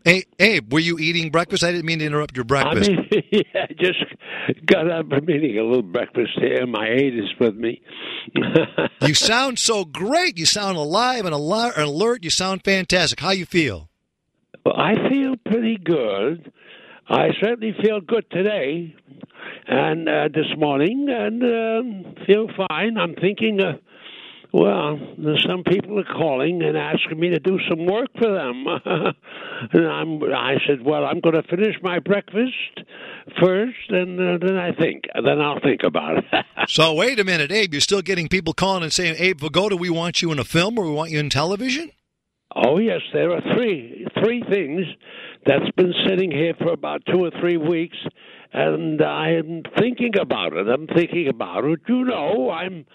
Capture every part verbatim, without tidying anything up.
Hey, Abe, were you eating breakfast? I didn't mean to interrupt your breakfast. I mean, yeah, I just got up. I'm eating a little breakfast here. My aide is with me. You sound so great. You sound alive and alert. You sound fantastic. How you feel? Well, I feel pretty good. I certainly feel good today and uh, this morning, and um, feel fine. I'm thinking, uh, well, there's some people are calling and asking me to do some work for them. and I'm, I said, well, I'm going to finish my breakfast first, and uh, then I think. Then I'll think about it. So wait a minute, Abe. You're still getting people calling and saying, Abe Vigoda, we want you in a film or we want you in television? Oh, yes, there are three three things that's been sitting here for about two or three weeks, and I'm thinking about it. I'm thinking about it. You know, I'm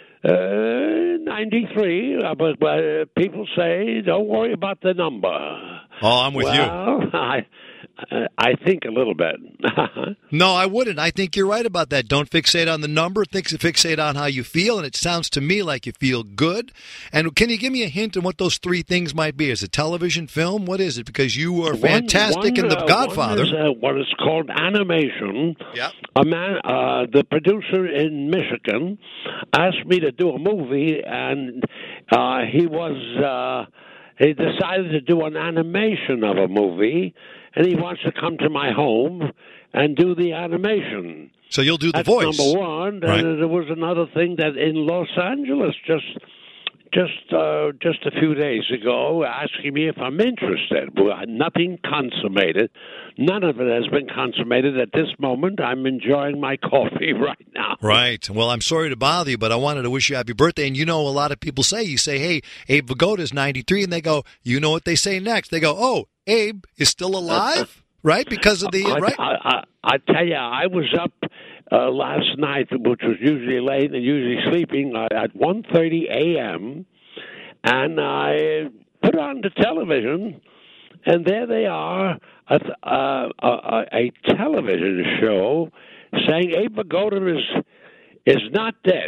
uh, ninety-three, but uh, people say, don't worry about the number. Oh, I'm with well, you. Well, I, I think a little bit. No, I wouldn't. I think you're right about that. Don't fixate on the number. Think, fixate on how you feel, and it sounds to me like you feel good. And can you give me a hint on what those three things might be? Is it television, film? What is it? Because you are fantastic one, one, in The uh, Godfather. One is uh, what is called animation. Yeah. A man, uh, the producer in Michigan, asked me to do a movie, and uh, he was uh, he decided to do an animation of a movie. And he wants to come to my home and do the animation. So you'll do the That's voice. Number one. Right. And there was another thing that in Los Angeles just just uh, just a few days ago, asking me if I'm interested. Well, nothing consummated. None of it has been consummated at this moment. I'm enjoying my coffee right now. Right. Well, I'm sorry to bother you, but I wanted to wish you happy birthday. And you know, a lot of people say, you say, hey, Abe Vigoda is ninety-three, and they go, you know what they say next? They go, oh, Abe is still alive, right? Because of the, I, right? I, I, I tell you, I was up uh, last night, which was usually late and usually sleeping, uh, at one thirty a.m., and I put on the television, and there they are, a, a, a, a television show saying Abe Vigoda is is not dead.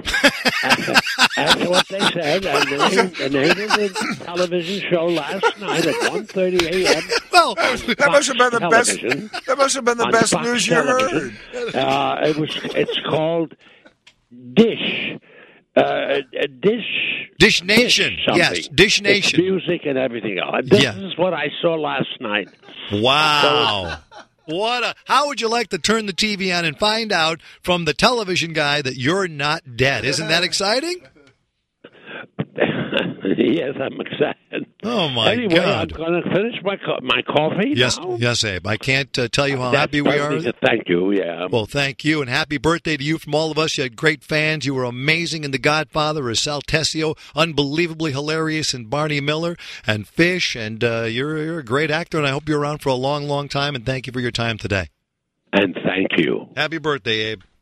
That's what they said. And the name of the television show last night at one thirty a.m. Well, that must have been the best. That must have been the best Fox news you television. heard. Uh, it was. It's called Dish. Uh, Dish. Dish Nation. Dish Yes, Dish Nation. It's music and everything else. This Yeah. is what I saw last night. Wow. What a, how would you like to turn the T V on and find out from the television guy that you're not dead? Isn't that exciting? Yes, I'm excited. Oh, my anyway, God. I'm going to finish my co- my coffee Yes, now. yes, Abe. I can't uh, tell you how That's happy we are. perfect. Thank you, yeah. Well, thank you, and happy birthday to you from all of us. You had great fans. You were amazing in The Godfather as Sal Tessio, unbelievably hilarious in Barney Miller and Fish, and uh, you're, you're a great actor, and I hope you're around for a long, long time, and thank you for your time today. And thank you. Happy birthday, Abe.